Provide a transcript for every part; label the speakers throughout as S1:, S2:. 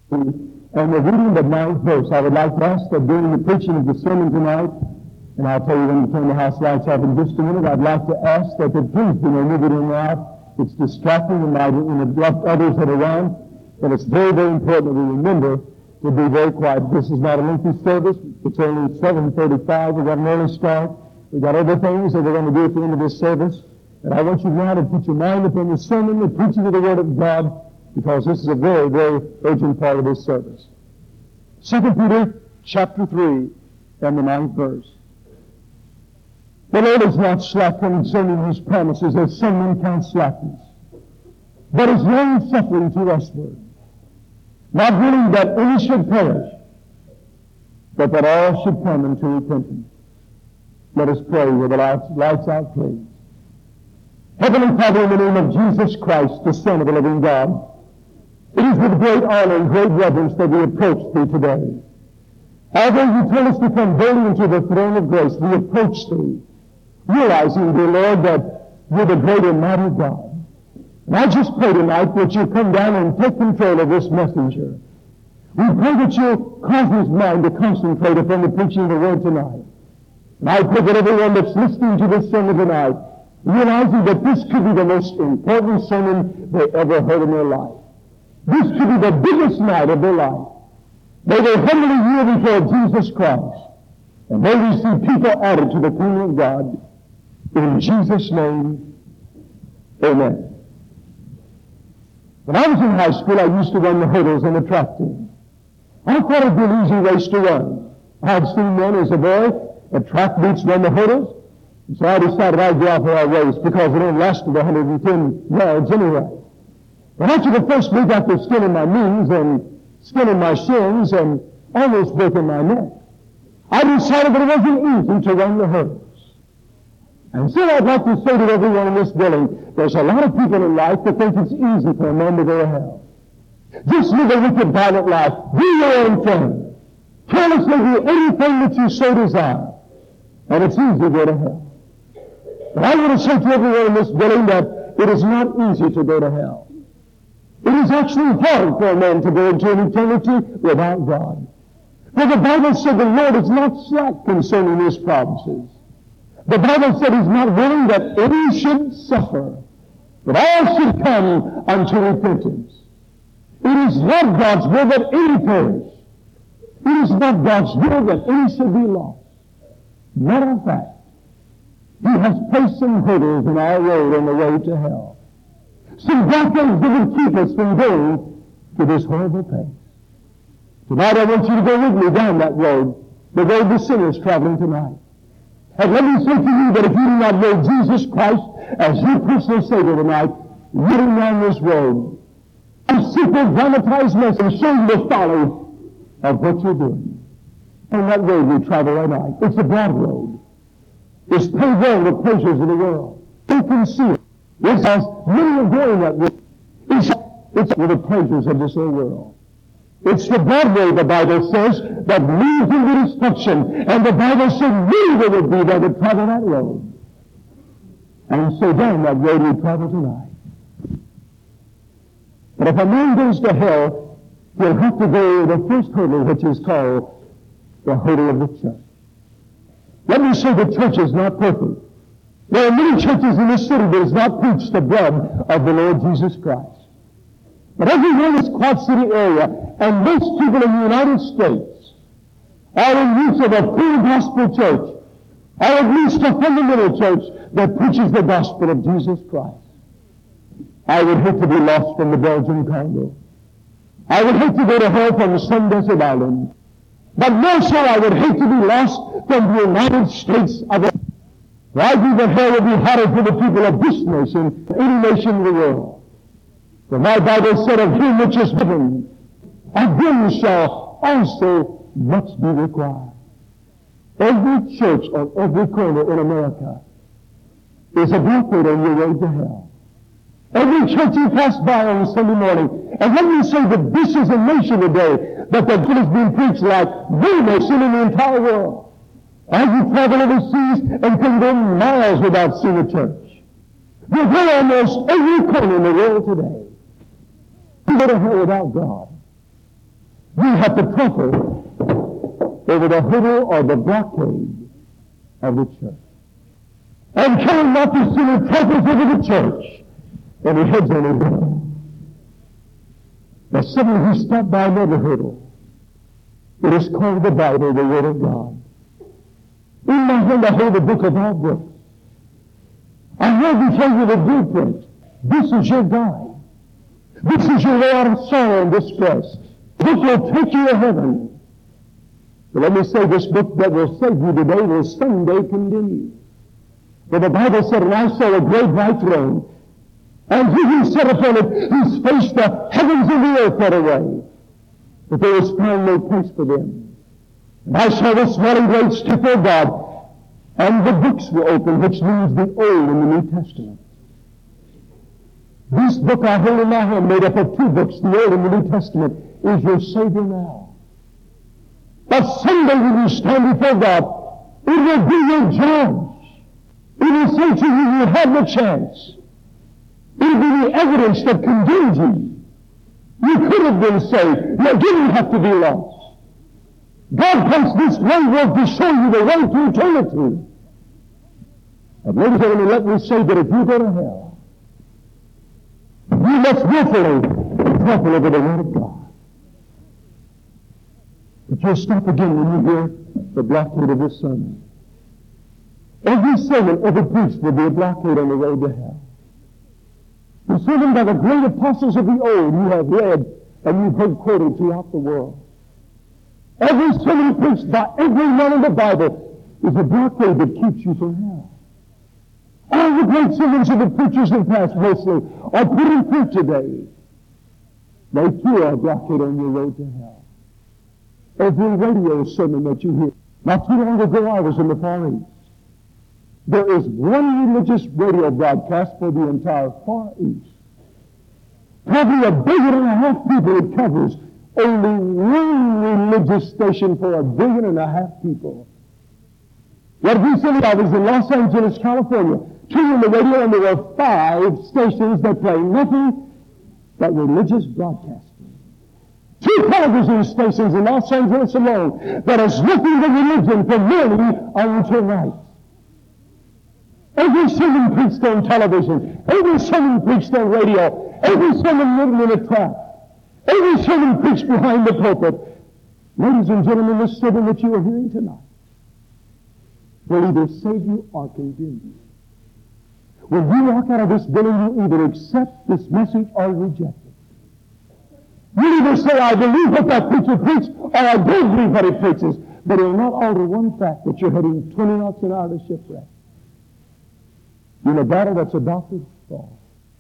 S1: And the reading of the 9th verse, I would like to ask that during the preaching of the sermon tonight, and I'll tell you when to turn the house lights off in just a minute, I'd like to ask that the please be no moving out. It's distracting and might interrupt others that are around. And it's very, very important that we remember to be very quiet. This is not a lengthy service. It's only 7:35. We've got an early start. We've got other things that we're going to do at the end of this service. And I want you now to put your mind upon the sermon, the preaching of the Word of God, because this is a very, very urgent part of this service. 2 Peter chapter 3 and the 9th verse. The Lord is not slack concerning His promises, as some men count slackness, but is long-suffering to usward, not willing that any should perish, but that all should come into repentance. Let us pray with the lights out, please. Heavenly Father, in the name of Jesus Christ, the Son of the living God, it is with great honor and great reverence that we approach Thee today. Although You told us to come boldly into the throne of grace, we approach Thee, realizing, dear Lord, that You're the great and mighty God. And I just pray tonight that You come down and take control of this messenger. We pray that You cause his mind to concentrate upon the preaching of the Word tonight. And I pray that everyone that's listening to this sermon tonight, realizing that this could be the most important sermon they ever heard in their life. This could be the biggest night of their life. May they humbly yield before Jesus Christ. And may we see people added to the kingdom of God. In Jesus' name, amen. When I was in high school, I used to run the hurdles on the track team. I thought it would be an easy race to run. I had seen men as a boy at track meets run the hurdles. And so I decided I'd go out for our race because it only lasted 110 yards anyway. But after the first meet, after skin in my knees and skin in my shins and almost breaking my neck, I decided that it wasn't easy to run the hurdles. And so I'd like to say to everyone in this building, there's a lot of people in life that think it's easy for a man to go to hell. Just live a wicked, violent life. Be your own friend. Carelessly do anything that you so desire. And it's easy to go to hell. But I want to say to everyone in this building that it is not easy to go to hell. It is actually hard for a man to go into an eternity without God. For the Bible said the Lord is not slack concerning His promises. The Bible said He's not willing that any should suffer, but all should come unto repentance. It is not God's will that any perish. It is not God's will that any should be lost. Matter of fact, He has placed some hurdles in our road on the way to hell. Some blockades that would keep us from going to this horrible place. Tonight I want you to go with me down that road, the road the sinner's traveling tonight. And let me say to you that if you do not know Jesus Christ as your personal Savior tonight, getting down this road, a simple dramatized message showing the folly of what you're doing. On that road we travel at night. It's a broad road. It's paved well with pleasures of the world. You can see it. It has many are going that way. It's with the pleasures of this old world. It's the broad way, the Bible says, that leads into destruction. And the Bible said many there would be that would travel that road. And so down that road we travel tonight. But if a man goes to hell, he'll have to go over the first hurdle, which is called the hurdle of the church. Let me say the church is not perfect. There are many churches in this city that does not preach the blood of the Lord Jesus Christ. But everyone in this Quad City area, and most people in the United States, are in use of a full gospel church, or at least a fundamental church that preaches the gospel of Jesus Christ. I would hate to be lost from the Belgian Congo. I would hate to go to hell from some desert island. But more so, I would hate to be lost from the United States of America. For I believe that hell would be hotter for the people of this nation than any nation in the world. For my Bible said, of him which is given, of him shall also much be required. Every church on every corner in America is a blockade on your way to hell. Every church you pass by on Sunday morning, and let me say that this is a nation today that the good is being preached like no nation in the entire world. As you travel overseas and can go miles without seeing a church. You go almost every corner in the world today. You go to hell without God. You have to trample over the hurdle or the blockade of the church. And King Martin Sinner tramples over the church, and he heads on his way. Now suddenly he stopped by another hurdle. It is called the Bible, the Word of God. In my hand I hold the book of all books. I have to tell you the blueprint. This is your guide. This is your way out of sorrow and distress. This will take you to heaven. But let me say, this book that will save you today will someday condemn you. For the Bible said, and I saw a great white throne, and he who sat upon it, whose face the heavens and the earth fled away. But there was found no place for them. And I saw the swelling great step of God, and the books were opened, which means the Old and the New Testament. This book I hold in my hand, made up of two books, the Old and the New Testament, is your Savior now. But someday when you stand before God, it will be your judge. It will say to you, you had the chance. It will be the evidence that condemns you. You could have been saved. You didn't have to be lost. God placed this one work to show you the way to eternity. And ladies and gentlemen, let me say that if you go to hell, you must willfully trample over the Word of God. But you'll stop again when you hear the blockade of this sermon. Every sermon, every preach will be a blockade on the road to hell. The sermon by the great apostles of the old you have read and you've heard quoted throughout the world. Every sermon preached by every man in the Bible is a blockade that keeps you from hell. All the great sermons of the preachers in the past mostly are put in print today. They too are a blockade on your road to hell. Every radio sermon that you hear. Not too long ago I was in the Far East. There is one religious radio broadcast for the entire Far East. Probably 1.5 billion people it covers. Only one religious station for 1.5 billion people. Yet recently I was in Los Angeles, California, tuning the radio, and there were 5 stations that play nothing but religious broadcasting. 2 television stations in Los Angeles alone that is nothing but religion from morning until night. Every sermon preached on television, every sermon preached on radio, every sermon written in a tract, every sermon preached behind the pulpit. Ladies and gentlemen, this sermon that you are hearing tonight will either save you or condemn you. When you walk out of this building, you either accept this message or reject it. You either say, I believe what that preacher preached, or I don't believe what he preaches. But it will not alter one fact that you're heading 20 knots an hour to shipwreck. In a battle that's about to fall.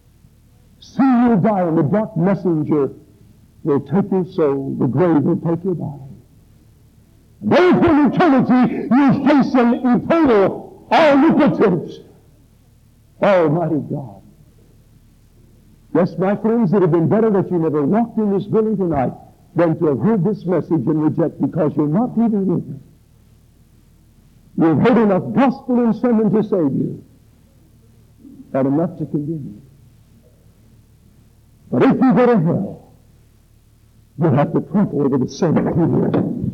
S1: Soon you'll die, and the dark messenger will take your soul. The grave will take your body. There for eternity, you face an eternal, omnipotent, Almighty God. Yes, my friends, it would have been better that you never walked in this building tonight than to have heard this message and reject, because you're not even with it. You've heard enough gospel and sermon to save you, and enough to condemn you. But if you go to hell, you'll have to trample over the sin that you hear.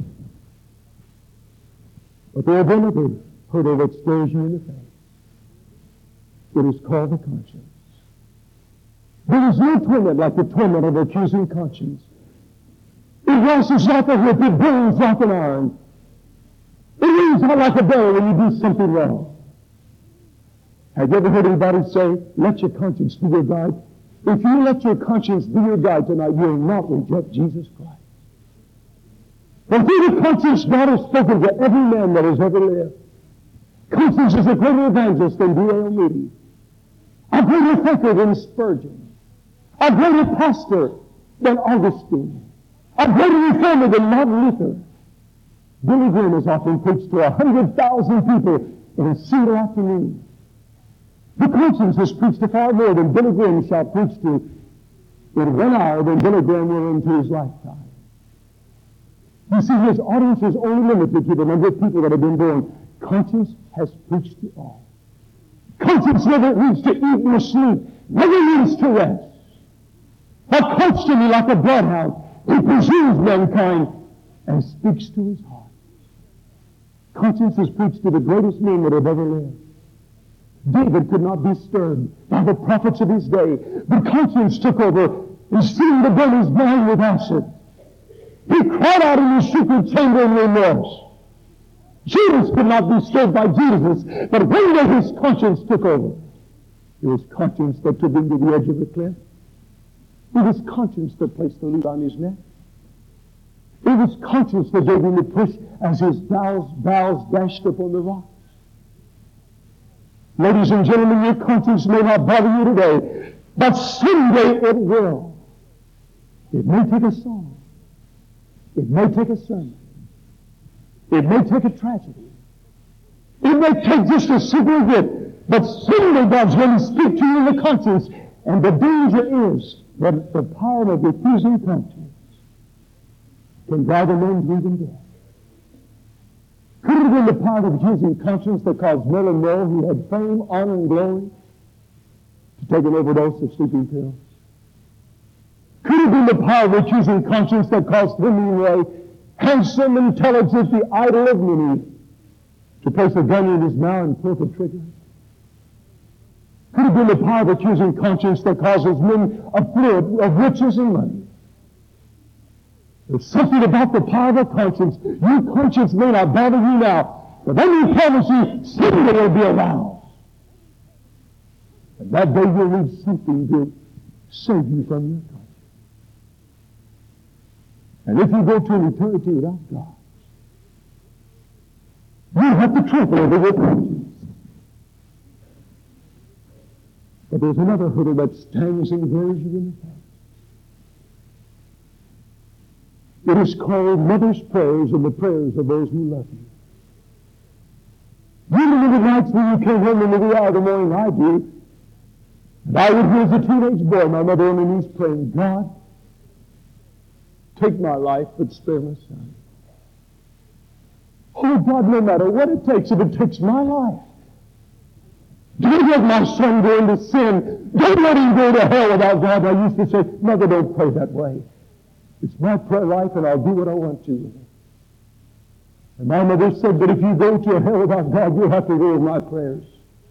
S1: But there is another hurdle that stares you in the face. It is called the conscience. There is no torment like the torment of accusing conscience. It rises like a whip, it burns like an iron. It rings out like a bell when you do something wrong. Have you ever heard anybody say, let your conscience be your guide? If you let your conscience be your guide tonight, you will not reject Jesus Christ. And through the conscience, God has spoken to every man that has ever lived. Conscience is a greater evangelist than D.L. Moody, a greater thinker than Spurgeon, a greater pastor than Augustine, a greater reformer than Martin Luther. Billy Graham has often preached to 100,000 people in a single afternoon. The conscience has preached to far more than Billy Graham shall preach to in 1 hour than Billy Graham will into his lifetime. You see, his audience is only limited to the number of people that have been born. Conscience has preached to all. Conscience never needs to eat nor sleep, never needs to rest. But constantly, like a bloodhound, it He pursues mankind and speaks to his heart. Conscience is preached to the greatest men that have ever lived. David could not be stirred by the prophets of his day, but conscience took over and seemed to burn his mind with acid. He cried out in his secret chamber in remorse. Judas could not be stirred by Jesus, but one day his conscience took over. It was conscience that took him to the edge of the cliff. It was conscience that placed the noose on his neck. It was conscience that gave him the push as his bows dashed upon the rocks. Ladies and gentlemen, your conscience may not bother you today, but someday it will. It may take a song. It may take a sermon. It may take a tragedy. It may take just a simple bit, but someday God's going to speak to you in the conscience, and the danger is that the power of refusing conscience can drive a man to even death. Could it have been the power of refusing conscience that caused Merlin Moore, who had fame, honor, and glory, to take an overdose of sleeping pills? Could it have been the power of refusing conscience that caused Hemingway, handsome, intelligent, the idol of many, to place a gun in his mouth and pull the trigger? Could it have been the power of accusing conscience that causes men affluent of riches and money? There's something about the power of a conscience. Your conscience may not bother you now, but let me promise you, someday it'll be aroused. And that day you'll need something to save you from your conscience. And if you go to an eternity without God, you'll have to trample over your conscience. But there's another hurdle that stands and glares you in the face. It is called mother's prayers and the prayers of those who love you. You remember nights when you came home in the wee hour of the morning, I do. And I would hear as a teenage boy, my mother on her knees praying, God, take my life, but spare my son. Oh, God, no matter what it takes, if it takes my life, don't let my son go into sin. Don't let him go to hell without God. I used to say, Mother, don't pray that way. It's my prayer life, and I'll do what I want to with it. And my mother said, but if you go to hell without God, you'll have to go with my prayers.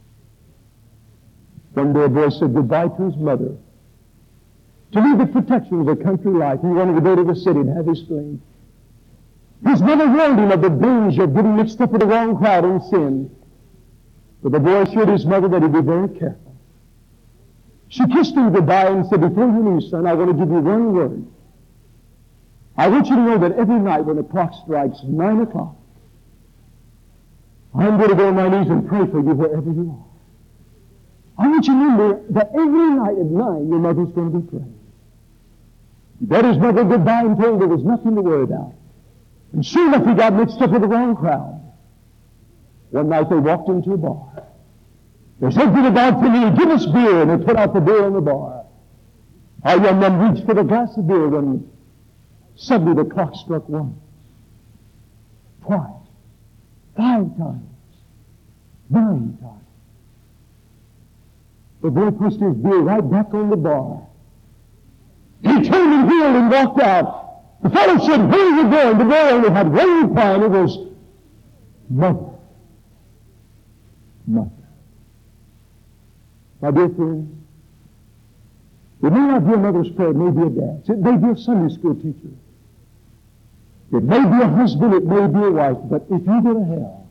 S1: One day a boy said goodbye to his mother to leave the protection of a country life. He wanted to go to the city and have his fling. His mother warned him of the danger of getting mixed up with the wrong crowd and sin. But the boy assured his mother that he'd be very careful. She kissed him goodbye and said, before you leave, son, I want to give you one word. I want you to know that every night when the clock strikes 9 o'clock, I'm going to go on my knees and pray for you wherever you are. I want you to remember that every night at 9, your mother's going to be praying. He bade his mother goodbye and told her there was nothing to worry about. And sure enough, he got mixed up with the wrong crowd. One night they walked into a bar. They said to the bartender, give us beer, and they put out the beer in the bar. Our young man reached for the glass of beer when suddenly the clock struck 1, twice, 5 times, 9 times. The boy pushed his beer right back on the bar. He turned and wheeled and walked out. The fellow said, where are you going? The boy only had one reply, and it was, Mother. Mother. My dear friends, it may not be a mother's prayer, it may be a dad's. It may be a Sunday school teacher. It may be a husband, it may be a wife, but if you go to hell,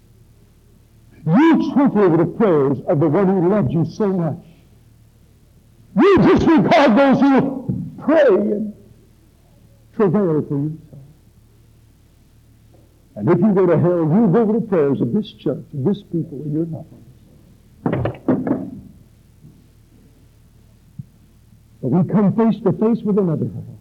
S1: you trample over the prayers of the one who loved you so much. You disregard those who pray and travail for you. And if you go to hell, you go over the prayers of this church, of this people, and you're nothing. But we come face to face with another hurdle.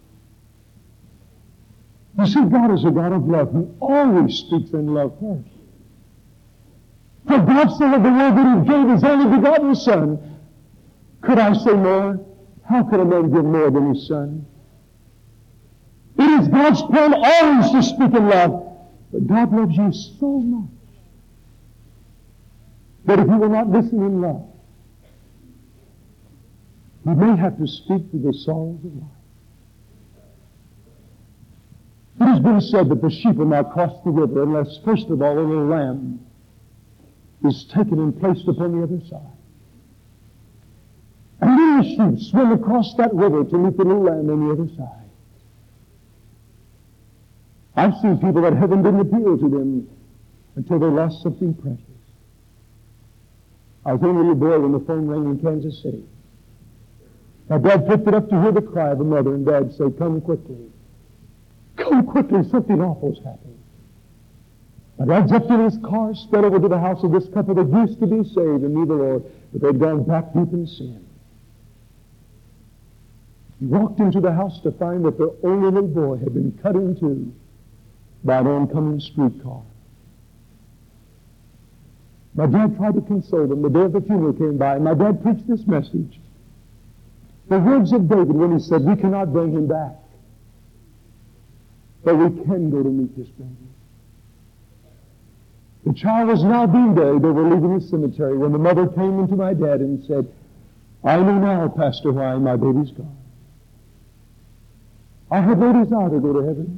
S1: You see, God is a God of love. He always speaks in love first. For God so loved the world that He gave His only begotten Son. Could I say more? How could a man give more than his Son? It is God's plan always to speak in love. But God loves you so much that if you will not listen in love, He may have to speak to the sorrows of life. It has been said that the sheep will not cross the river unless, first of all, a little lamb is taken and placed upon the other side. And then the sheep swim across that river to meet the little lamb on the other side. I've seen people that heaven didn't appeal to them until they lost something precious. I was a little boy when the phone rang in Kansas City. My dad picked it up to hear the cry of a mother, and Dad said, "Come quickly. Come quickly, something awful's happened." My dad jumped in his car, sped over to the house of this couple that used to be saved and knew the Lord, but they'd gone back deep in sin. He walked into the house to find that their only little boy had been cut in two by an oncoming streetcar. My dad tried to console them. The day of the funeral came by, and my dad preached this message. The words of David when he said, "We cannot bring him back, but we can go to meet this baby." The child was now being buried. They were leaving the cemetery when the mother came into my dad and said, "I know now, Pastor, why my baby's gone. I had no desire to go to heaven.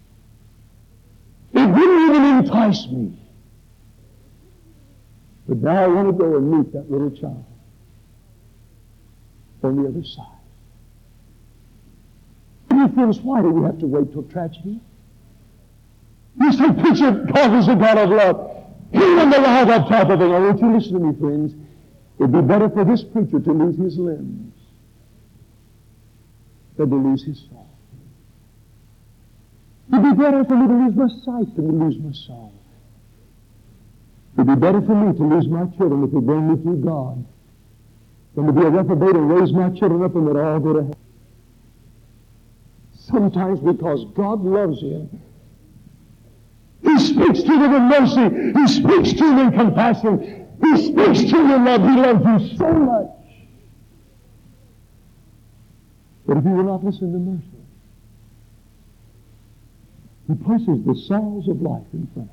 S1: It didn't even entice me. But now I want to go and meet that little child on the other side." Dear friends, why do we have to wait till tragedy? You say, "Preacher, God is a God of love. He wouldn't allow that type of thing." I want you to listen to me, friends. It'd be better for this preacher to lose his limbs than to lose his soul. It'd be better for me to lose my sight than to lose my soul. It'd be better for me to lose my children if they bring me through God than to be a reprobate and raise my children up and they'd all go to hell. Sometimes because God loves him, He speaks to them in mercy. He speaks to them in compassion. He speaks to them in love. He loves you so much. But if you will not listen to mercy, He places the sorrows of life in front of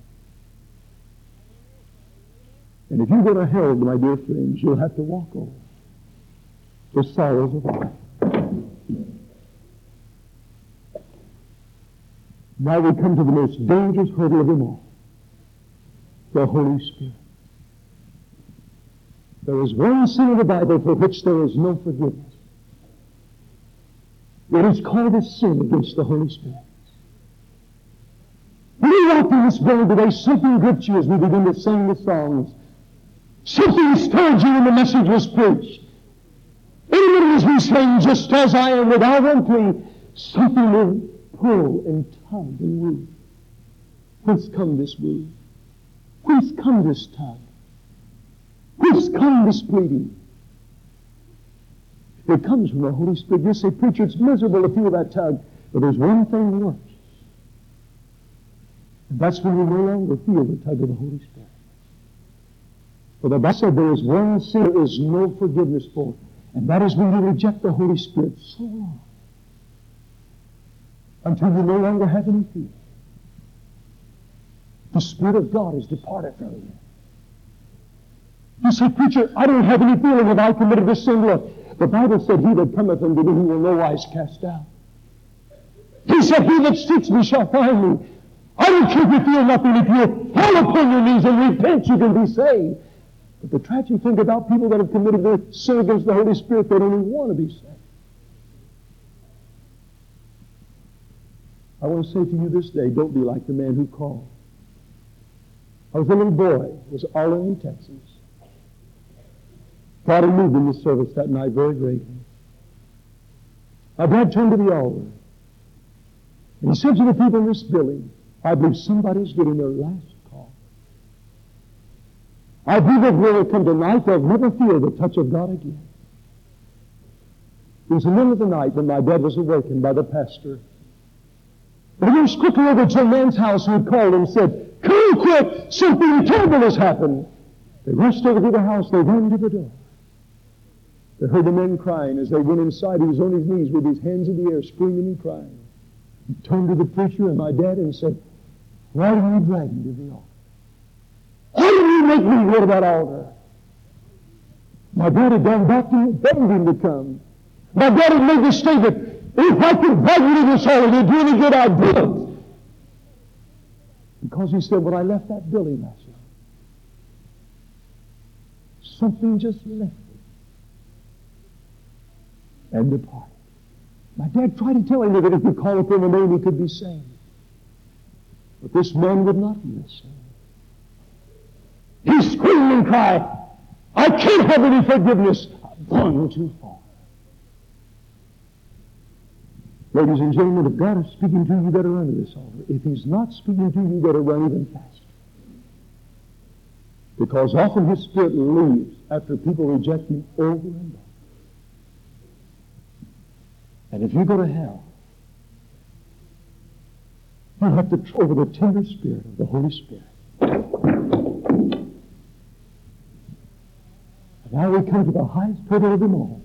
S1: you. And if you go to hell, my dear friends, you'll have to walk over the sorrows of life. Now we come to the most dangerous hurdle of them all, the Holy Spirit. There is one sin in the Bible for which there is no forgiveness. It is called a sin against the Holy Spirit. When we walk in this building today, something gripped you as we begin to sing the songs. Something stirred you when the message was preached. In the middle as we sing, "Just as I am without one plea," something will pull and tug and woo. Whence come this woo? Whence come this tug? Whence come this pleading? It comes from the Holy Spirit. You say, "Preacher, it's miserable to feel that tug." But there's one thing worse. And that's when you no longer feel the tug of the Holy Spirit. For the Bible said there is one sin there is no forgiveness for, and that is when you reject the Holy Spirit so long until you no longer have any fear. The Spirit of God has departed from you. You say, "Preacher, I don't have any feeling if I committed a sin." Look, the Bible said, "He that cometh unto me, he will no wise cast out." He said, "He that seeks me shall find me." I don't care if you feel nothing. If you fall upon your knees and repent, you can be saved. But the tragic thing about people that have committed their sin against the Holy Spirit, they don't even want to be saved. I want to say to you this day, don't be like the man who called. I was a little boy. It was Arlington, Texas. God had moved in the service that night very greatly. My dad turned to the altar, and he said to the people in this building, "I believe somebody's getting their last call. I believe if they will come tonight, they'll never feel the touch of God again." It was the middle of the night when my dad was awakened by the pastor. They rushed quickly over to a man's house who had called and said, "Come quick, something terrible has happened." They rushed over to the house. They ran to the door. They heard the men crying. As they went inside, he was on his knees with his hands in the air, screaming and crying. He turned to the preacher and my dad and said, "Why did you drag me to the altar? Why did you make me go to that altar?" My dad had gone back to begged him to come. My dad had made the statement, "If I could drag you to this altar, you'd do any good, I'd do it." Because he said, when I left that building last night, something just left me and departed. My dad tried to tell him that if he called upon the name, he could be saved. But this man would not listen. He screamed and cried, I can't have any forgiveness. I've gone too far. Ladies and gentlemen, if God is speaking to you, you better run to this altar. If He's not speaking to you, you better run even faster. Because often His Spirit leaves after people reject Him over and over. And if you go to hell, you have to over the tender Spirit of the Holy Spirit. And now we come to the highest pedal of them all.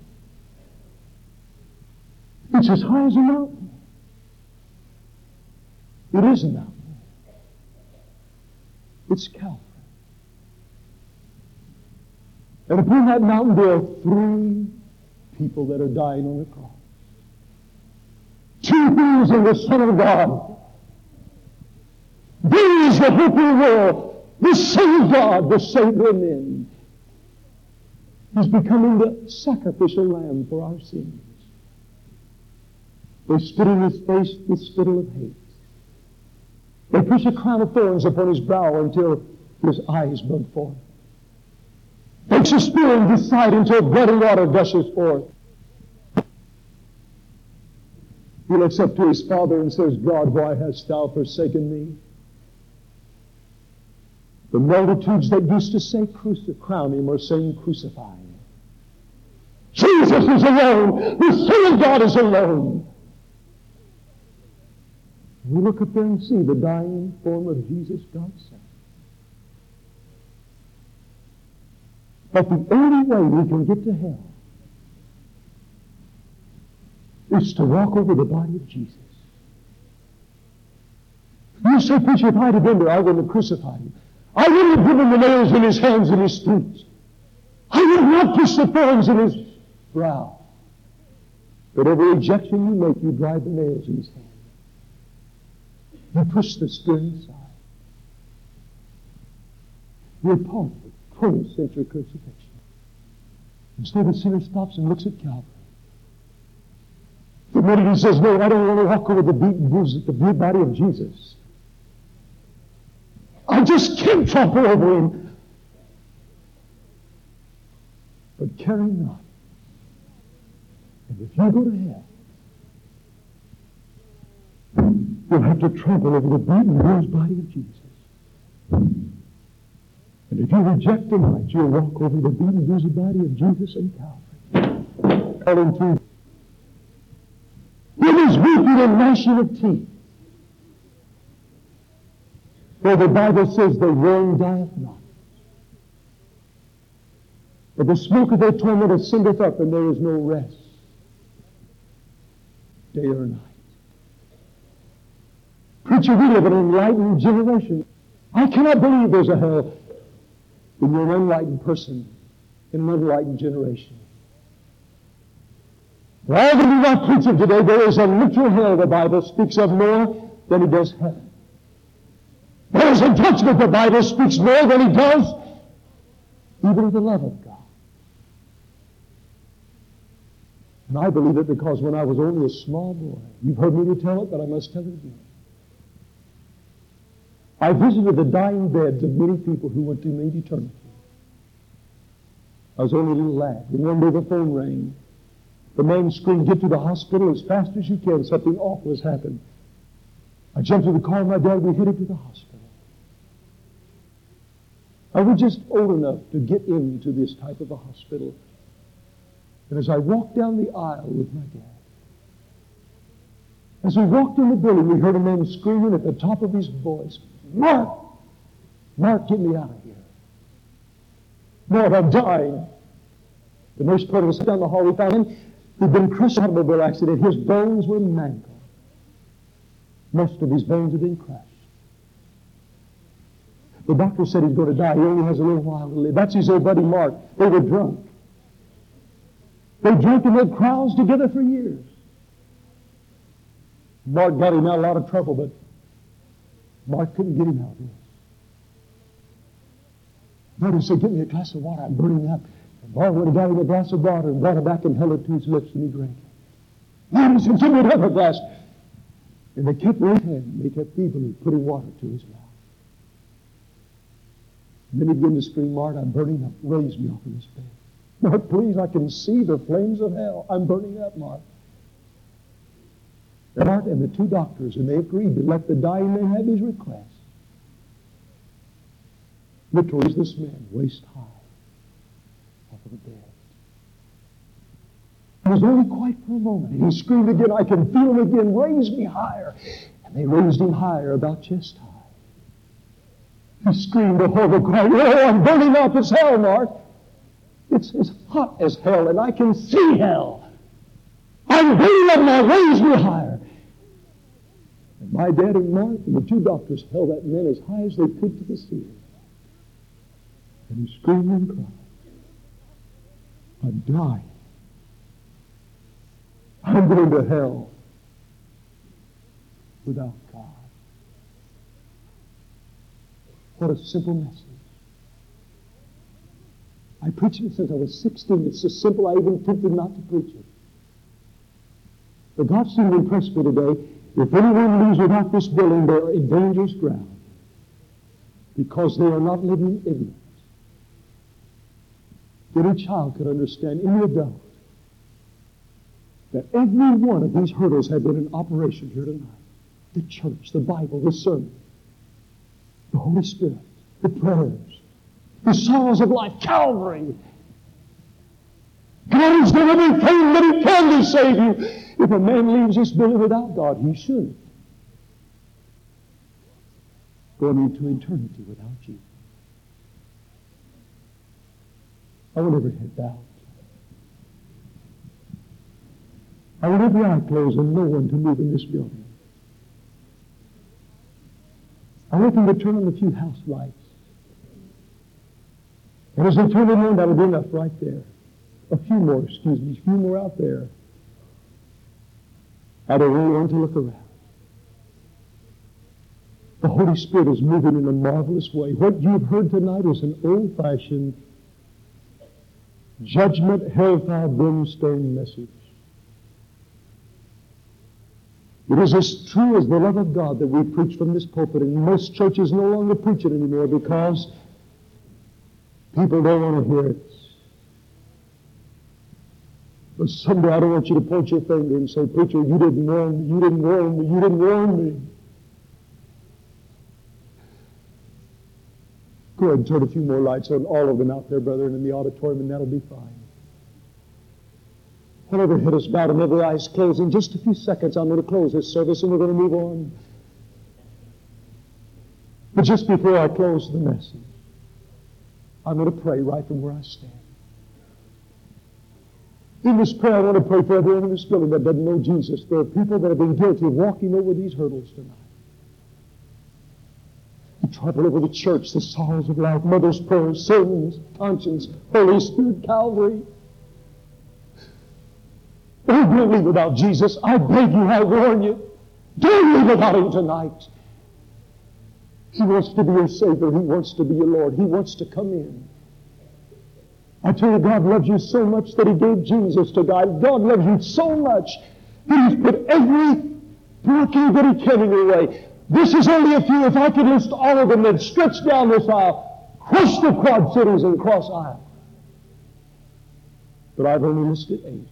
S1: It's as high as a mountain. It is a mountain. It's Calvary. And upon that mountain there are 3 people that are dying on the cross. 2 thieves and the Son of God. These the hope of the world, the Son of God, the Savior of men. He's becoming the sacrificial lamb for our sins. They spit in His face the spittle of hate. They push a crown of thorns upon His brow until His eyes bud forth. Takes a spear in His side until blood and water gushes forth. He looks up to His Father and says, God, why hast Thou forsaken me? The multitudes that used to say crown Him are saying crucify Him. Jesus is alone. The Son of God is alone. We look up there and see the dying form of Jesus, God's Son. But the only way we can get to hell is to walk over the body of Jesus. You say, preacher, if I'd have been there, I wouldn't have crucified Him. I wouldn't have given the nails in His hands and His feet. I would have not pushed the thorns in His brow. But every rejection you make, you drive the nails in His hands. You push the spear inside. You're part of the 20th century crucifixion. Instead, the sinner stops and looks at Calvary. The minute he says, no, I don't want to walk over the beaten bruised, the beat body of Jesus. I just can't trample over Him. But carry not. And if you go to hell, you'll have to trample over the beaten bruised body of Jesus. And if you reject tonight, you'll walk over the beaten bruised body of Jesus in Calvary. Calling through. It is weeping and gnashing of teeth. For the Bible says the worm dieth not. But the smoke of their torment ascendeth up, and there is no rest, day or night. Preacher, we live in an enlightened generation. I cannot believe there's a hell when you're an unenlightened person in an unenlightened generation. For all that we are preaching today, there is a literal hell the Bible speaks of more than it does heaven. There is a judgment the Bible speaks more than it does even of the love of God. And I believe it because when I was only a small boy, you've heard me tell it, but I must tell it again. I visited the dying beds of many people who went to meet eternity. I was only a little lad. And one day the phone rang. The man screamed, get to the hospital as fast as you can. Something awful has happened. I jumped to the car, my dad, we headed to the hospital. I was just old enough to get into this type of a hospital. And as I walked down the aisle with my dad, as we walked in the building, we heard a man screaming at the top of his voice, Mark! Mark, get me out of here. Lord, I'm dying. The nurse put us down the hall. We found him. He'd been crushed in an automobile accident. His bones were mangled. Most of his bones had been crushed. The doctor said he's going to die. He only has a little while to live. That's his old buddy Mark. They were drunk. They drank and had crowds together for years. Mark got him out of a lot of trouble, but Mark couldn't get him out of this. Marty said, "Get me a glass of water. I'm burning up." And Mark went and got him a glass of water and brought it back and held it to his lips, and he drank it. Marty said, "Give me another glass." And they kept raising, they kept feebly putting water to his mouth. And then he began to scream, "Mart, I'm burning up. Raise me off of this bed. Mart, please, I can see the flames of hell. I'm burning up, Mart." And Mart and the two doctors, and they agreed to let the dying man have his request. Literally, this man, waist high, off of the bed. It was only quite for a moment. And he screamed again, "I can feel him again. Raise me higher." And they raised him higher, about chest high. He screamed a horrible cry, "Oh, I'm burning up. It's hell, Mart. It's as hot as hell, and I can see hell. I'm burning up now. Raise me higher." And my dad and Mark and the two doctors held that man as high as they could to the ceiling. And he screamed and cried, "I'm dying. I'm going to hell without God." What a simple message. I preached it since I was 16. It's so simple I even tempted not to preach it. But God seemed impressed me today. If anyone leaves without this building, they are in dangerous ground because they are not living in ignorance. Any child could understand, any adult, that every one of these hurdles have been in operation here tonight. The church, the Bible, the sermon, the Holy Spirit, the prayers, the sorrows of life, Calvary. God has done everything that He can to save you. If a man leaves this building without God, he should go into eternity without Jesus. I want every head bowed. I want every eye closed and no one to move in this building. I want them to turn on a few house lights. And as they turn them on, that will be enough right there. A few more out there. I don't really want to look around. The Holy Spirit is moving in a marvelous way. What you've heard tonight is an old-fashioned judgment, hellfire, brimstone message. It is as true as the love of God that we preach from this pulpit, and most churches no longer preach it anymore because people don't want to hear it. But someday I don't want you to point your finger and say, "Preacher, you didn't warn me, you didn't warn me, you didn't warn me." Go ahead and turn a few more lights on, all of them out there, brethren, in the auditorium, and that'll be fine. And every head is bowed and every eye is closed. In just a few seconds, I'm going to close this service and we're going to move on. But just before I close the message, I'm going to pray right from where I stand. In this prayer, I want to pray for everyone in this building that doesn't know Jesus. There are people that have been guilty of walking over these hurdles tonight. The trouble over the church, the sorrows of life, mother's prayers, sins, conscience, Holy Spirit, Calvary. Don't leave without Jesus. I beg you, I warn you. Don't leave without Him tonight. He wants to be your Savior. He wants to be your Lord. He wants to come in. I tell you, God loves you so much that He gave Jesus to die. God loves you so much that He's put every blockade that He can in your way. This is only a few. If I could list all of them, that stretch down this aisle, crush the Quad Cities and cross aisle. But I've only listed 8.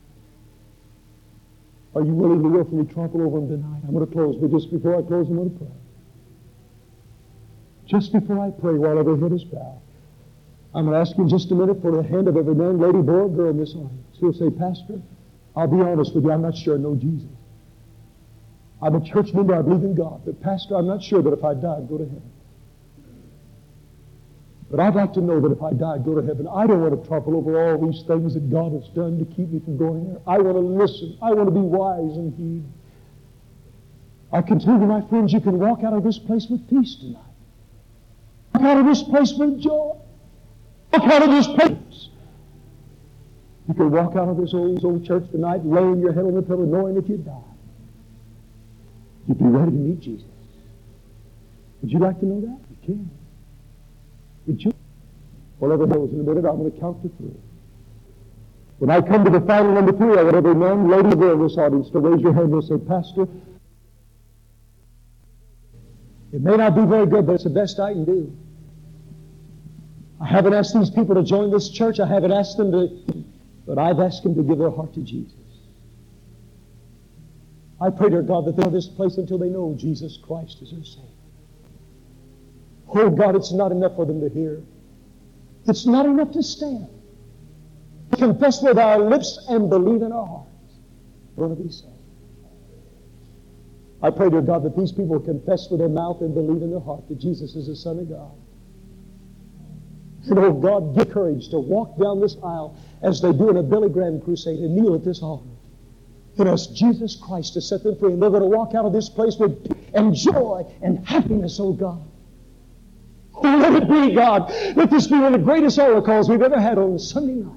S1: Are you willing to willfully trample over them tonight? I'm going to close, but just before I close, I'm going to pray. Just before I pray, while every head is bowed, I'm going to ask you in just a minute for the hand of every man, lady, boy, or girl in this audience. He'll say, "Pastor, I'll be honest with you, I'm not sure I know Jesus. I'm a church member, I believe in God, but Pastor, I'm not sure that if I die, I'd go to heaven. But I'd like to know that if I die, I'd go to heaven. I don't want to trample over all these things that God has done to keep me from going there. I want to listen. I want to be wise and heed." I can tell you, my friends, you can walk out of this place with peace tonight. Walk out of this place with joy. Walk out of this place. You can walk out of this old church tonight, laying your head on the pillow, knowing that you die. You'd be ready to meet Jesus. Would you like to know that? You can. Would you? Whatever knows in a minute, I'm going to count to 3. When I come to the final number 3, I want every man, lady, and girl in this audience to raise your hand and say, Pastor, it may not be very good, but it's the best I can do. I haven't asked these people to join this church. I haven't asked them to, but I've asked them to give their heart to Jesus. I pray, dear God, that they're in this place until they know Jesus Christ is their Savior. Oh, God, it's not enough for them to hear. It's not enough to stand. Confess with our lips and believe in our hearts. We're going to be saved. I pray, dear God, that these people confess with their mouth and believe in their heart that Jesus is the Son of God. And, oh, God, give courage to walk down this aisle as they do in a Billy Graham crusade and kneel at this altar and ask Jesus Christ to set them free. And they're going to walk out of this place with joy and happiness, oh, God. Oh, let it be, God. Let this be one of the greatest altar calls we've ever had on Sunday night.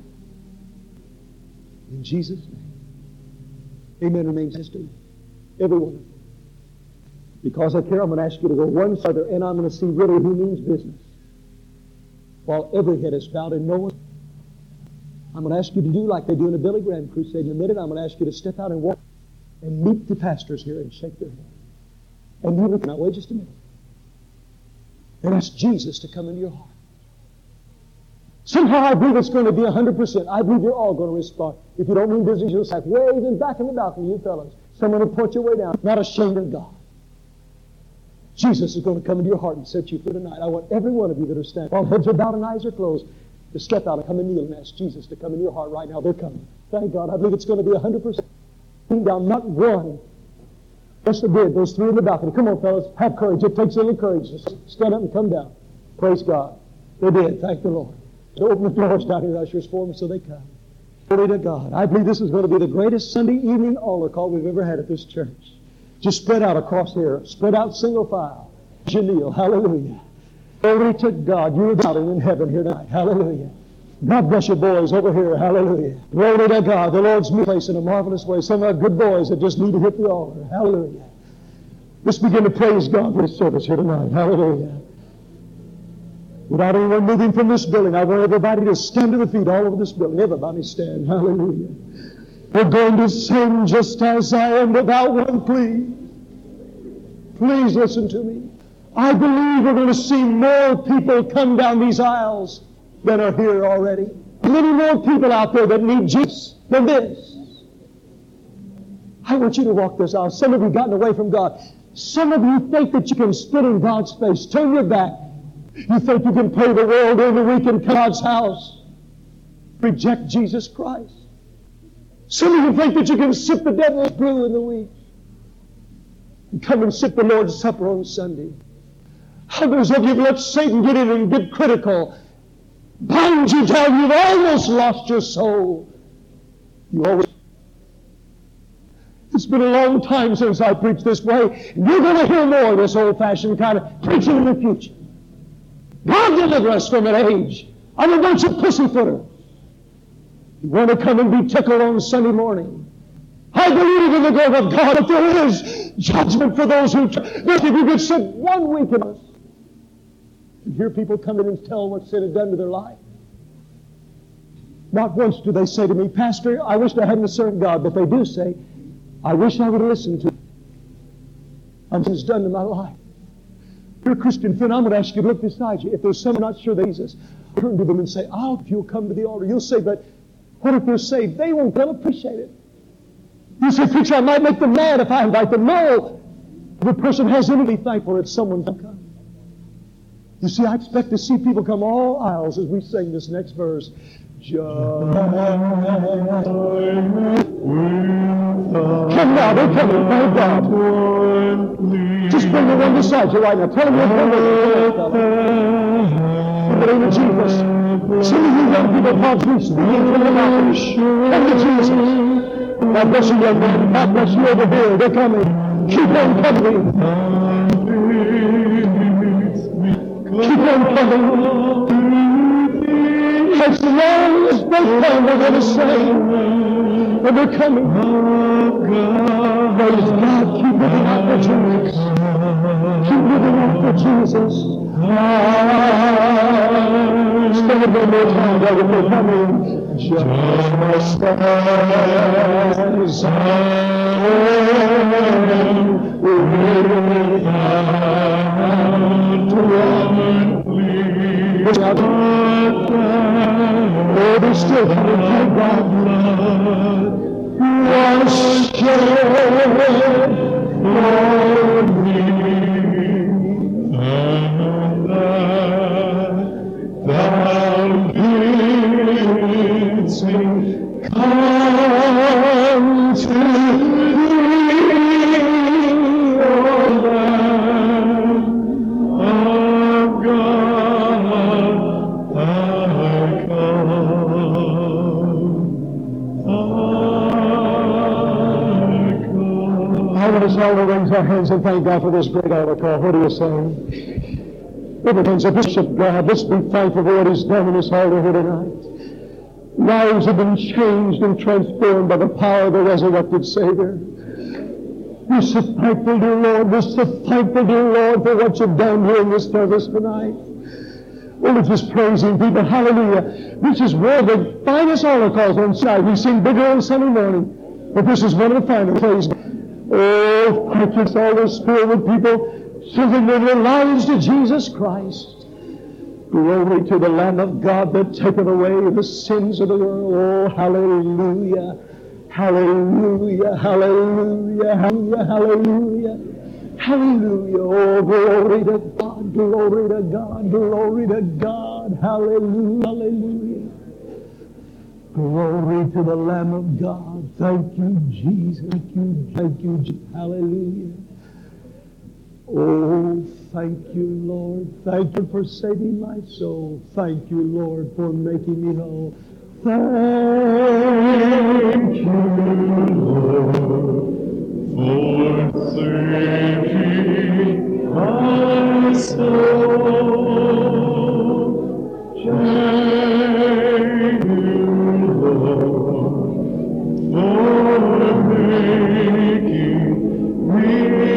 S1: In Jesus' name. Amen. Remains history. Every one of them. Because I care, I'm going to ask you to go one further, and I'm going to see really who means business. While every head is bowed and no one. I'm going to ask you to do like they do in a Billy Graham crusade. In a minute, I'm going to ask you to step out and walk and meet the pastors here and shake their hand. And you look, now wait just a minute. And ask Jesus to come into your heart. Somehow I believe it's going to be 100%. I believe you're all going to respond. If you don't mean business, you'll say, waving back in the balcony, you fellas. Someone will point your way down. Not ashamed of God. Jesus is going to come into your heart and set you free tonight. I want every one of you that are standing, while heads are bowed and eyes are closed, to step out and come and kneel and ask Jesus to come into your heart right now. They're coming. Thank God. I believe it's going to be 100%. Down, not one. Yes, they did. Those 3 in the balcony. Come on, fellas. Have courage. It takes a little courage. Just stand up and come down. Praise God. They did. Thank the Lord. They open the doors down here, ushers for them, so they come. Glory to God. I believe this is going to be the greatest Sunday evening altar call we've ever had at this church. Just spread out across here. Spread out single file. Janelle. Hallelujah. Glory to God. You're doubting in heaven here tonight. Hallelujah. God bless you boys over here. Hallelujah. Glory to God. The Lord's moving place in a marvelous way. Some of our good boys that just need to hit the altar. Hallelujah. Let's begin to praise God for His service here tonight. Hallelujah. Without anyone moving from this building, I want everybody to stand to their feet all over this building. Everybody stand. Hallelujah. We're going to sing Just As I Am without one plea. Please listen to me. I believe we're going to see more people come down these aisles than are here already. Many more people out there that need Jesus than this. I want you to walk this aisle. Some of you have gotten away from God. Some of you think that you can spit in God's face. Turn your back. You think you can play the world during the week in God's house. Reject Jesus Christ. Some of you think that you can sip the devil's brew in the week and come and sip the Lord's Supper on Sunday. Others of you have let Satan get in and get critical. Bind you down. You've almost lost your soul. It's been a long time since I preached this way. You're going to hear more of this old-fashioned kind of preaching in the future. God deliver us from an age of a bunch of pussyfooters. You want to come and be tickled on Sunday morning. I believe in the grave of God that there is judgment for those who... If you could sit 1 week in us and hear people come in and tell what sin had done to their life. Not once do they say to me, Pastor, I wish I hadn't served God, but they do say, I wish I would have listened to what He's done to my life. You're a Christian friend, I'm going to ask you to look beside you. If there's someone not sure that Jesus, turn to them and say, if you'll come to the altar. You'll say, but what if they're saved? They won't. They'll appreciate it. You say, preacher, I might make them mad if I invite them. No. If a person has anything, be thankful that someone's come. You see, I expect to see people come all aisles as we sing this next verse. Come now, they're coming. Thank God. Just bring the one beside you right now. Tell them you're coming. In the name of Jesus. Some of you young people, God's reaching. Begin to come out. Come to Jesus. God bless you, young man. God bless you over here. They're coming. Keep on coming. Keep on coming. As long as they come, we're going to sing. And they're coming. Praise God. Keep looking out for Jesus. Keep living up for Jesus. Stand one more time, brother, for coming. Just as I am, Lord is still coming to God. Was shed for me, and thou bidst me come to thee, O Lamb of God, I come. I want us all to raise our hands and thank God for this great altar call. What do you say? Everything's a bishop God. Let's be thankful for what He's done in this altar here tonight. Lives have been changed and transformed by the power of the resurrected Savior. We're so thankful, dear Lord. We're so thankful, dear Lord, for what you've done here in this service tonight. Well, it's just praising people. Hallelujah. This is one of the finest altar calls on Sunday. We sing bigger on Sunday morning, but this is one of the finest. Praise God. Oh, thank you, all those Spirit people surrendering their lives to Jesus Christ. Glory to the Lamb of God that taketh away the sins of the world. Oh, hallelujah. Hallelujah. Hallelujah. Hallelujah. Hallelujah. Hallelujah. Oh, glory to God. Glory to God. Glory to God. Hallelujah. Hallelujah. Glory to the Lamb of God. Thank you, Jesus. Thank you, Jesus. Hallelujah. Oh, thank you, Lord. Thank you for saving my soul. Thank you, Lord, for making me whole. Thank you, Lord, for saving my soul. Thank you, Lord, for making me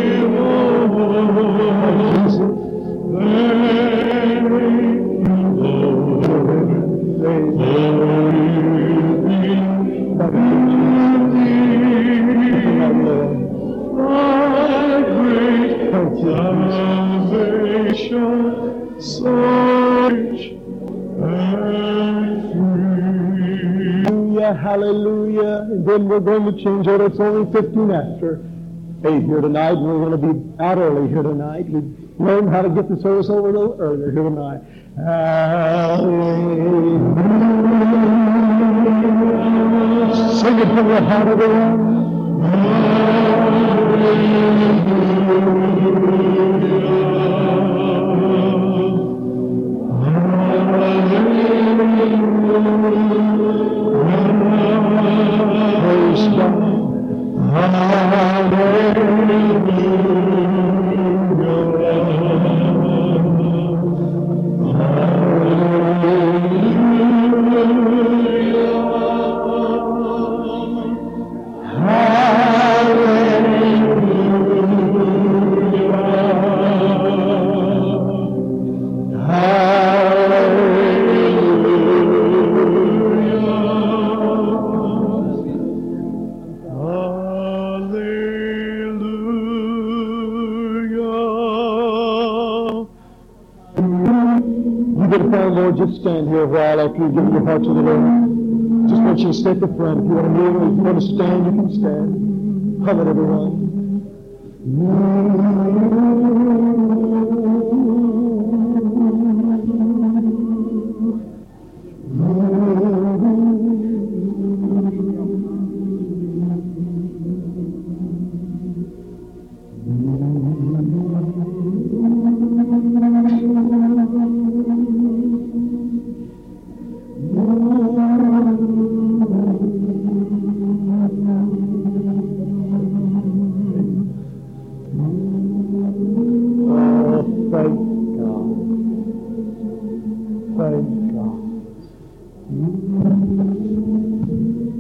S1: Hallelujah. And then we're going to change it. It's only 15 after 8 here tonight, and we're going to be out early here tonight. We learned how to get the service over a little earlier here tonight. Hallelujah. Sing it from the heart of the one. Praise God. Just stand here a while after you give your heart to the Lord. Just want you to stay at the front. If you want to kneel, if you want to stand, you can stand. Come on, everyone.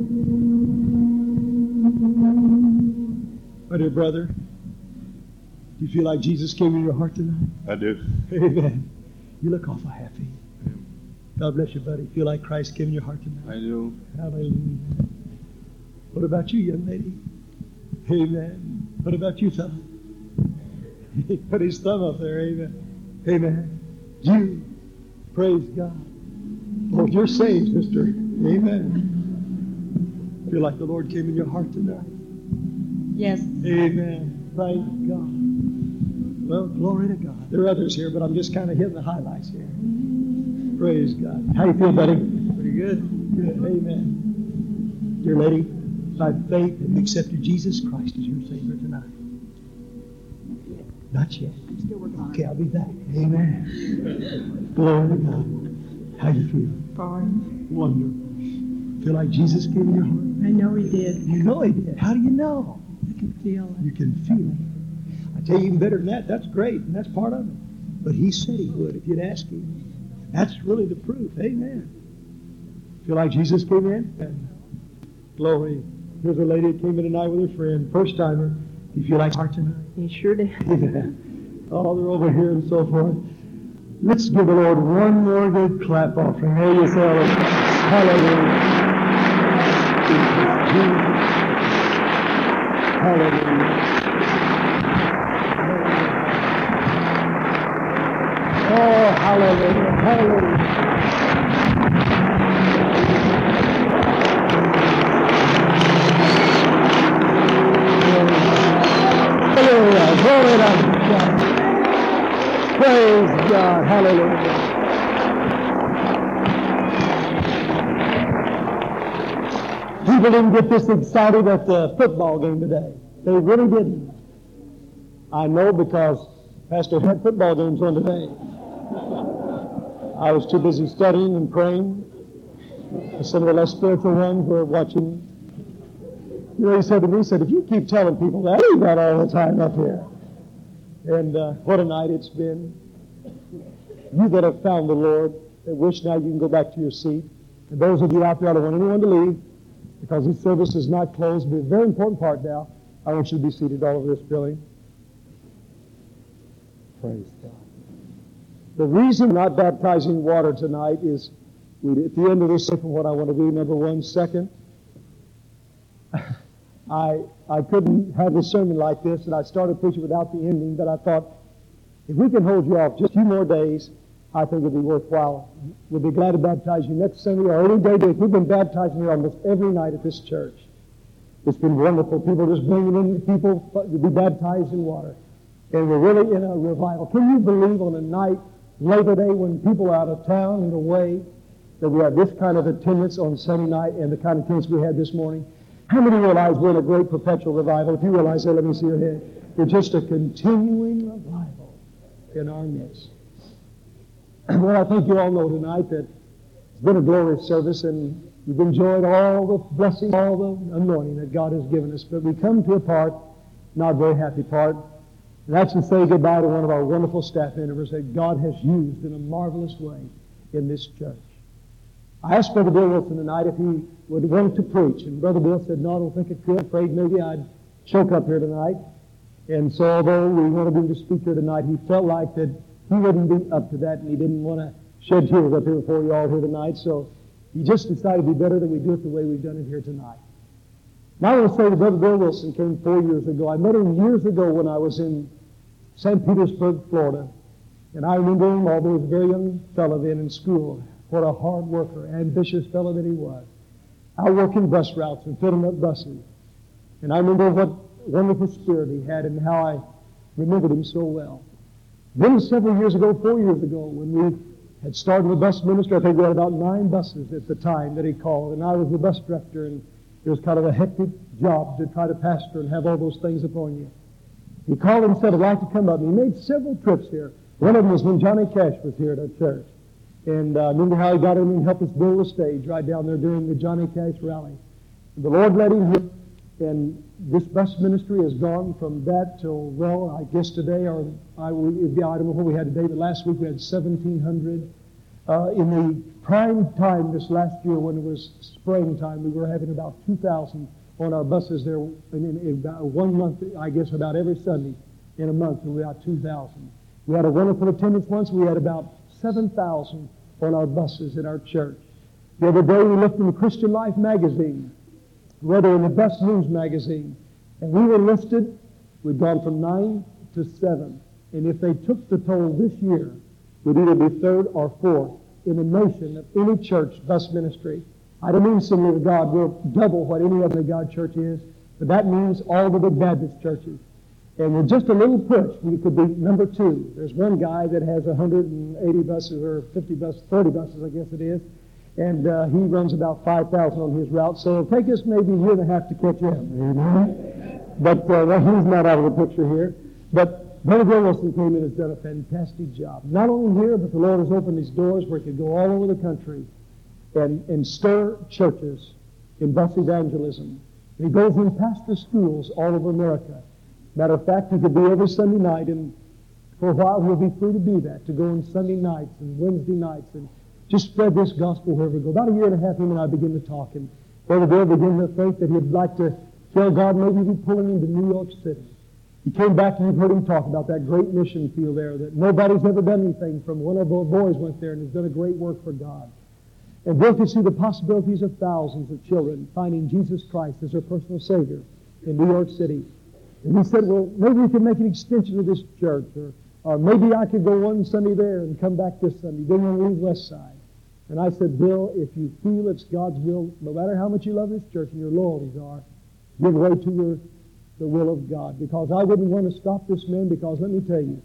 S1: Brother, Do you feel like Jesus came in your heart tonight?
S2: I do.
S1: Amen. You look awful happy. God bless you, buddy. Feel like Christ came in your heart tonight?
S2: I do.
S1: Hallelujah. What about you, young lady? Amen. What about you, fella? He put his thumb up there. Amen. Amen. You. Praise God. Lord, you're saved, sister. Amen. Feel like the Lord came in your heart tonight?
S3: Yes.
S1: Amen. Praise God. Well, glory to God. There are others here, but I'm just kind of hitting the highlights here. Praise God. How you feel, buddy? Pretty good. Good. Amen. Dear lady, by faith, have you accepted Jesus Christ as your Savior tonight? Not yet.
S3: I'm still working on
S1: Okay, I'll be back. Amen. Glory to God. How you feel?
S3: Fine.
S1: Wonderful. Feel like Jesus came in your heart?
S3: I know he did.
S1: You know he did. How do you know?
S3: I can feel it.
S1: You can feel it. I tell you, even better than that, that's great, and that's part of it. But he said he would if you'd ask him. That's really the proof. Amen. Feel like Jesus came in? And glory. Here's a lady that came in tonight with her friend, first timer. Do you feel like heart tonight?
S3: He sure did.
S1: Oh, they're over here and so forth. Let's give the Lord one more good clap offering. There you say, hallelujah. Hallelujah. Oh, hallelujah. Hallelujah. Hallelujah. Glory to God. Praise God. Hallelujah. People didn't get this excited at the football game today. They really didn't. I know because Pastor had football games on today. I was too busy studying and praying. Some of the less spiritual ones were watching. You know, he said to me, he said, if you keep telling people that, you've got all the time up here. And what a night it's been. You that have found the Lord, I wish now you can go back to your seat. And those of you out there, I don't want anyone to leave because this service is not closed. But a very important part now. I want you to be seated all over this building. Praise God. The reason we're not baptizing water tonight is, at the end of this, from what I want to do, number one. Second, I couldn't have a sermon like this, and I started preaching without the ending, but I thought, if we can hold you off just a few more days, I think it'd be worthwhile. We'll be glad to baptize you next Sunday or any day. We've been baptizing here almost every night at this church. It's been wonderful. People just bringing in people to be baptized in water. And we're really in a revival. Can you believe on a night, Labor Day, when people are out of town and away, that we have this kind of attendance on Sunday night and the kind of attendance we had this morning? How many realize we're in a great perpetual revival? If you realize that, let me see your hand. It's just a continuing revival in our midst. Well, I think you all know tonight that it's been a glorious service, and we've enjoyed all the blessings, all the anointing that God has given us. But we come to a part, not a very happy part, and that's to say goodbye to one of our wonderful staff members that God has used in a marvelous way in this church. I asked Brother Bill Wilson tonight if he would want to preach, and Brother Bill said, no, I don't think it could. I'm afraid maybe I'd choke up here tonight. And so although we wanted him to speak here tonight, he felt like that he wouldn't be up to that, and he didn't want to shed tears up here before you all here tonight. So he just decided it'd be better that we do it the way we've done it here tonight. Now I want to say that Brother Bill Wilson came 4 years ago. I met him years ago when I was in St. Petersburg, Florida. And I remember him, although he was a very young fellow then in school, what a hard worker, ambitious fellow that he was. Out working bus routes and filling up buses. And I remember what wonderful spirit he had and how I remembered him so well. Then several years ago, 4 years ago, when we had started the bus ministry, I think we had about 9 buses at the time that he called, and I was the bus director, and it was kind of a hectic job to try to pastor and have all those things upon you. He called and said, I'd like to come up. And he made several trips here. One of them was when Johnny Cash was here at our church. And I remember how he got in and helped us build the stage right down there during the Johnny Cash rally. And the Lord led him here. And this bus ministry has gone from that till, well, I guess today, I don't know what we had today, but last week we had 1,700. In the prime time this last year when it was springtime, we were having about 2,000 on our buses there in about 1 month, I guess about every Sunday in a month, and we had 2,000. We had a wonderful attendance once. We had about 7,000 on our buses at our church. The other day we looked in the Christian Life magazine, rather in the Best News magazine, and we were listed. We'd gone from 9 to 7. And if they took the toll this year, we'd either be third or fourth in the nation of any church bus ministry. I don't mean similar to God. We're double what any other God church is, but that means all the big Baptist churches. And with just a little push, we could be number 2. There's one guy that has 180 buses or 50 buses, 30 buses, I guess it is, and he runs about 5,000 on his route. So it'll take us maybe a year and a half to catch him. Amen. But he's not out of the picture here. But Brother Bill Wilson came in and has done a fantastic job. Not only here, but the Lord has opened these doors where he could go all over the country and stir churches in bus evangelism. And he goes in pastor schools all over America. Matter of fact, he could be every Sunday night, and for a while he'll be free to do that, to go on Sunday nights and Wednesday nights and just spread this gospel wherever we go. About a year and a half, him and I began to talk, and Brother Bill began to think that he'd like to tell God maybe he'd pull him into New York City. He came back and you've heard him talk about that great mission field there, that nobody's ever done anything from. One of our boys went there and has done a great work for God. And Bill could see the possibilities of thousands of children finding Jesus Christ as their personal Savior in New York City. And he said, well, maybe we could make an extension of this church, or maybe I could go one Sunday there and come back this Sunday. Didn't want to leave West Side. And I said, Bill, if you feel it's God's will, no matter how much you love this church and your loyalties are, give way to the will of God. Because I wouldn't want to stop this man, because let me tell you,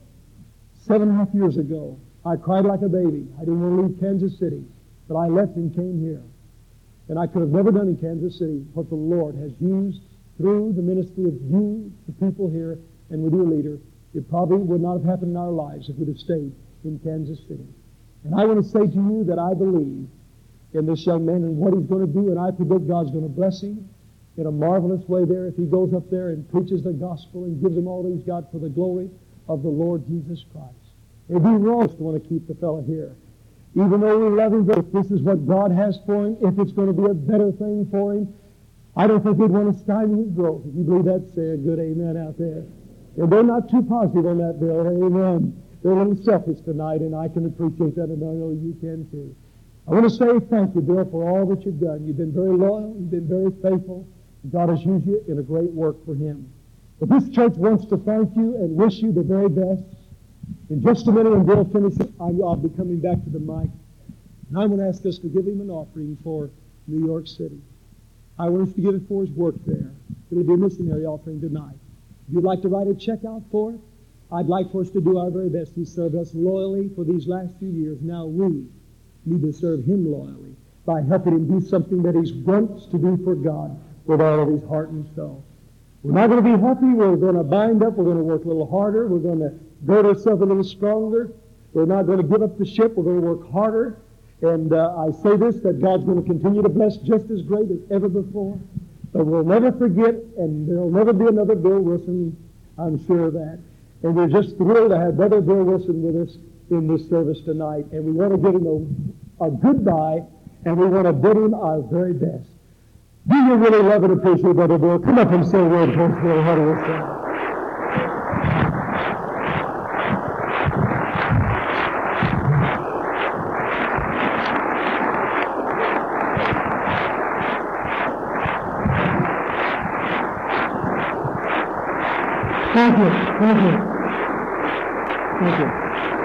S1: 7.5 years ago, I cried like a baby. I didn't want to leave Kansas City, but I left and came here. And I could have never done in Kansas City what the Lord has used through the ministry of you, the people here, and with your leader. It probably would not have happened in our lives if we'd have stayed in Kansas City. And I want to say to you that I believe in this young man and what he's going to do, and I predict God's going to bless him in a marvelous way there if he goes up there and preaches the gospel and gives them all that he's got for the glory of the Lord Jesus Christ. It'd be wrong to want to keep the fellow here. Even though we love him, but if this is what God has for him, if it's going to be a better thing for him, I don't think we'd want to stymie his growth. If you believe that, say a good amen out there. And they're not too positive on that, Bill. Amen. They're a little selfish tonight, and I can appreciate that, and I know you can too. I want to say thank you, Bill, for all that you've done. You've been very loyal. You've been very faithful. God has used you in a great work for Him. But this church wants to thank you and wish you the very best. In just a minute, when Bill finishes, I'll be coming back to the mic. And I'm going to ask us to give him an offering for New York City. I want us to give it for his work there. It'll be a missionary offering tonight. If you'd like to write a check out for it, I'd like for us to do our very best. He served us loyally for these last few years. Now we need to serve him loyally by helping him do something that he wants to do for God with all of his heart and soul. We're not going to be happy. We're going to bind up. We're going to work a little harder. We're going to gird ourselves a little stronger. We're not going to give up the ship. We're going to work harder. And I say this, that God's going to continue to bless just as great as ever before. But we'll never forget, and there'll never be another Bill Wilson, I'm sure of that. And we're just thrilled to have Brother Bill Wilson with us in this service tonight. And we want to give him a goodbye, and we want to bid him our very best. Do you really love and appreciate Brother Bill? Come up and say a word for us, Bill. How do you say? Thank you. Thank you. Thank you.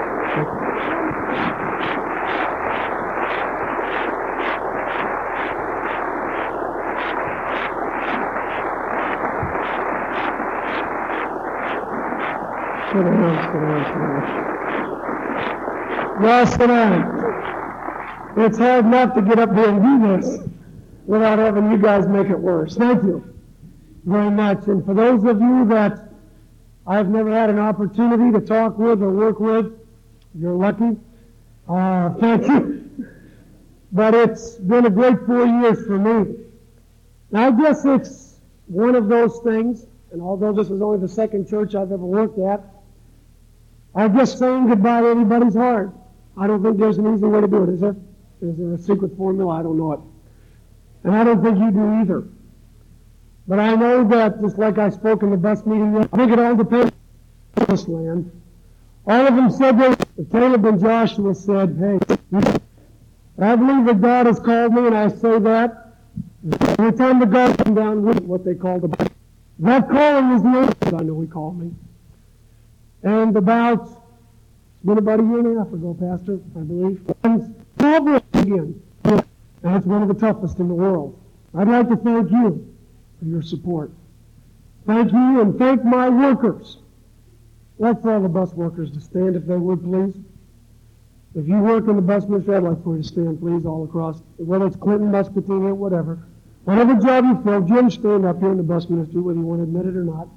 S1: Yes, tonight. It's hard enough to get up here and do this without having you guys make it worse. Thank you very much. And for those of you that I've never had an opportunity to talk with or work with, you're lucky. Thank you. But it's been a great 4 years for me. Now, I guess it's one of those things, and although this is only the second church I've ever worked at, I guess saying goodbye to anybody's hard. I don't think there's an easy way to do it, is there? Is there a secret formula? I don't know it. And I don't think you do either. But I know that, just like I spoke in the bus meeting, I think it all depends
S2: this land. All of them said that Caleb and Joshua said, hey, I believe that God has called me, and I say that every time the God came down with what they called the that calling is the only thing I know He called me. And it's been about a year and a half ago, Pastor, I believe. And never again. And it's one of the toughest in the world. I'd like to thank you for your support. Thank you and thank my workers. I'd like for all the bus workers to stand if they would, please. If you work in the bus ministry, I'd like for you to stand, please, all across, whether it's Clinton, Muscatine, or whatever. Whatever job you fill, Jim, stand up here in the bus ministry, whether you want to admit it or not.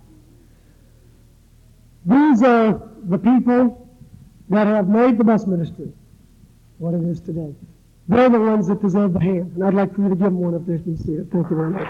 S2: These are the people that have made the bus ministry what it is today. They're the ones that deserve the hand, and I'd like for you to give them one if they can see it. Thank you very much.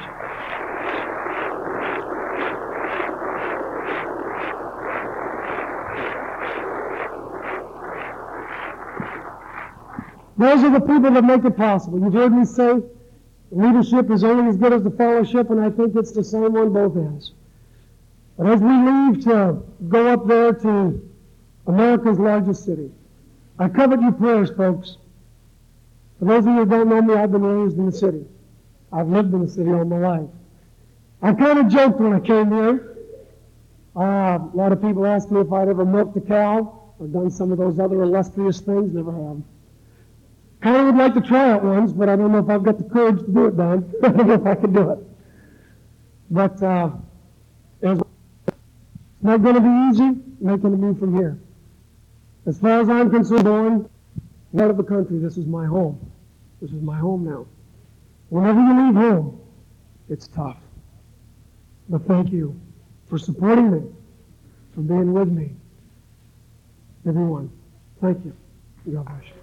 S2: Those are the people that make it possible. You've heard me say leadership is only as good as the fellowship, and I think it's the same on both ends. But as we leave to go up there to America's largest city, I covet your prayers, folks. For those of you who don't know me, I've been raised in the city. I've lived in the city all my life. I kind of joked when I came here. A lot of people asked me if I'd ever milked a cow or done some of those other illustrious things. Never have. Kind of would like to try it once, but I don't know if I've got the courage to do it, Don. I don't know if I can do it. But it's not going to be easy making a move from here. As far as I'm concerned, born out of the country, this is my home. This is my home now. Whenever you leave home, it's tough. But thank you for supporting me, for being with me. Everyone, thank you. God bless you.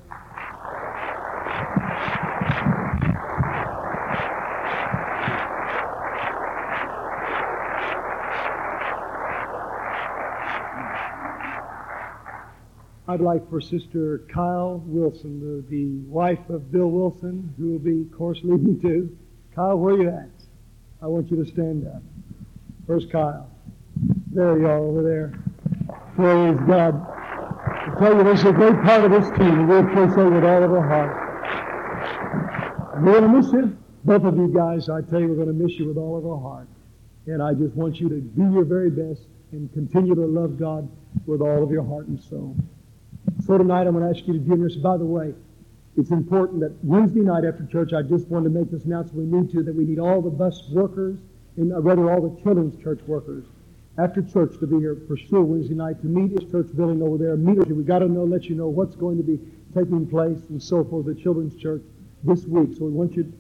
S4: I'd like for Sister Kyle Wilson, the wife of Bill Wilson, who will be, of course, leading too. Kyle, where are you at? I want you to stand up. Where's Kyle? There you are, over there. Praise God. I tell you, this is a great part of this team, and we'll appreciate it with all of our heart. We're going to miss you. Both of you guys, I tell you, we're going to miss you with all of our heart. And I just want you to do your very best and continue to love God with all of your heart and soul. So tonight I'm going to ask you to join us. By the way, it's important that Wednesday night after church, I just wanted to make this announcement that we need all the bus workers, and rather all the children's church workers, after church to be here for sure Wednesday night to meet this church building over there. We've got to let you know what's going to be taking place and so forth, the children's church this week. So we want you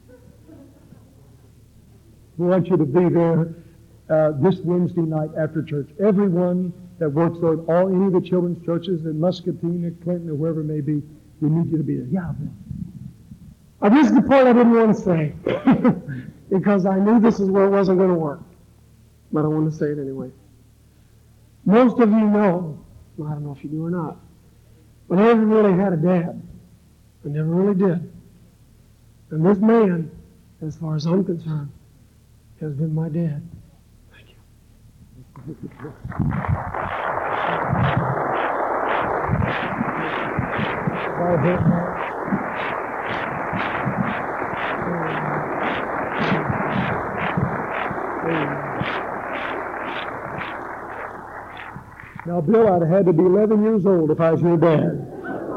S4: to be there this Wednesday night after church. Everyone that works there, any of the children's churches in Muscatine or Clinton or wherever it may be, we need you to be there. Yeah, Bill.
S2: This is the part I didn't want to say because I knew this is where it wasn't going to work. But I want to say it anyway. Most of you know, I don't know if you do or not, but I never really had a dad. I never really did. And this man, as far as I'm concerned, has been my dad. Thank you.
S4: Now, Bill, I'd have had to be 11 years old if I was your dad.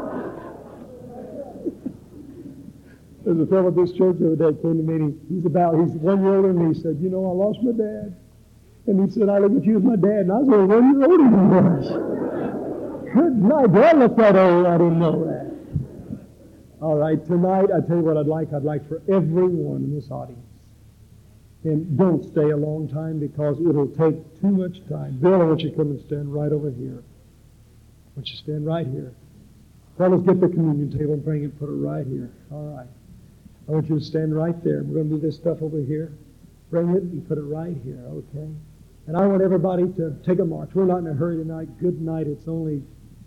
S4: There's a fellow at this church the other day came to me, and he's 1 year older than me. He said, I lost my dad. And he said, I look at you as my dad. And I was only 1 year older than he was. Good night. Do I look that old? I didn't know that. All right, tonight, I tell you what I'd like for everyone in this audience. And don't stay a long time because it'll take too much time. Bill, I want you to come and stand right over here. I want you to stand right here. Fellas, get the communion table and bring it and put it right here. All right. I want you to stand right there. We're going to do this stuff over here. Bring it and put it right here, okay? And I want everybody to take a march. We're not in a hurry tonight. Good night. It's only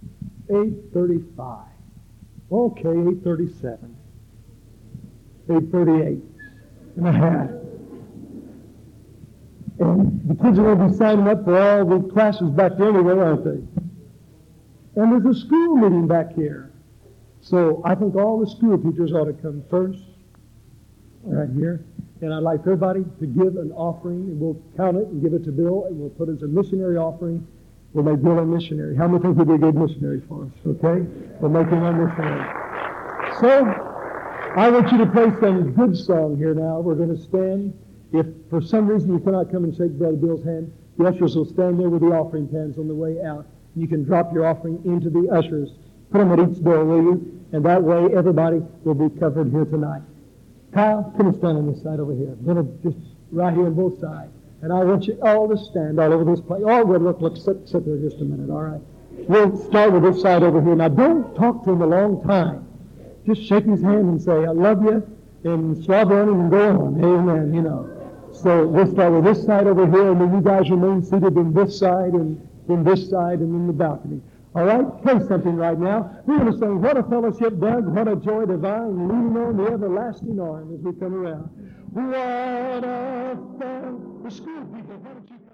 S4: 8:35. Okay, 8:37. 8:38 and a half. And the kids are going to be signing up for all the classes back there anyway, aren't they? And there's a school meeting back here. So I think all the school teachers ought to come first, right here. And I'd like everybody to give an offering, and we'll count it and give it to Bill, and we'll put it as a missionary offering. We'll make Bill a missionary. How many think he'd be a good missionary for us, okay? We'll make him a missionary. So, I want you to play some good song here now. We're going to stand. If for some reason you cannot come and shake Brother Bill's hand, the ushers will stand there with the offering pans on the way out. You can drop your offering into the ushers. Put them at each door, will you? And that way everybody will be covered here tonight. Kyle, come and stand on this side over here. Just right here on both sides. And I want you all to stand all over this place. Oh, good. Look, sit there just a minute, all right? We'll start with this side over here. Now, don't talk to him a long time. Just shake his hand and say, I love you, and slobber on him and go on. Amen, you know. So we'll start with this side over here, and then you guys remain seated in this side, and in this side, and in the balcony. All right? Play something right now. We're going to sing, What a Fellowship Does, What a Joy Divine, leaning on the everlasting arm as we come around. What a fellowship. The school people, why don't you come?